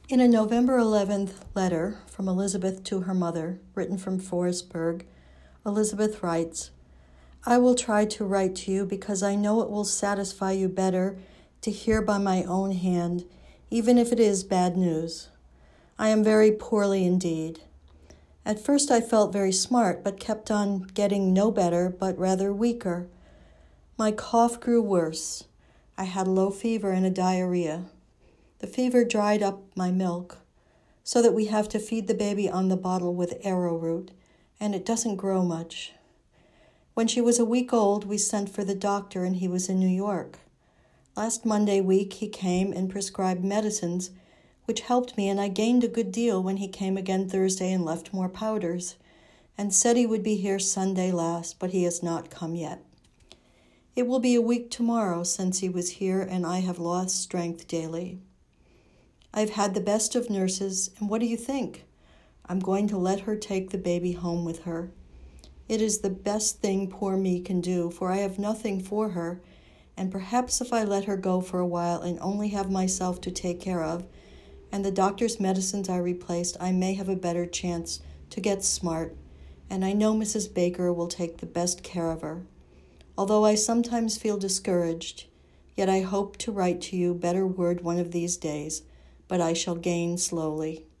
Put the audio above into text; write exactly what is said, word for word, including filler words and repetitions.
In a November eleventh letter from Elizabeth to her mother, written from Forestburg, Elizabeth writes, "I will try to write to you because I know it will satisfy you better to hear by my own hand, even if it is bad news. I am very poorly indeed. At first I felt very smart, but kept on getting no better, but rather weaker. My cough grew worse. I had low fever and a diarrhea. The fever dried up my milk, so that we have to feed the baby on the bottle with arrowroot, and it doesn't grow much. When she was a week old, we sent for the doctor, and he was in New York. Last Monday week, he came and prescribed medicines, which helped me, and I gained a good deal when he came again Thursday and left more powders, and said he would be here Sunday last, but he has not come yet. It will be a week tomorrow since he was here, and I have lost strength daily. I've had the best of nurses, and what do you think? I'm going to let her take the baby home with her. It is the best thing poor me can do, for I have nothing for her, and perhaps if I let her go for a while and only have myself to take care of, and the doctor's medicines are replaced, I may have a better chance to get smart, and I know Missus Baker will take the best care of her. Although I sometimes feel discouraged, yet I hope to write to you better word one of these days, but I shall gain slowly.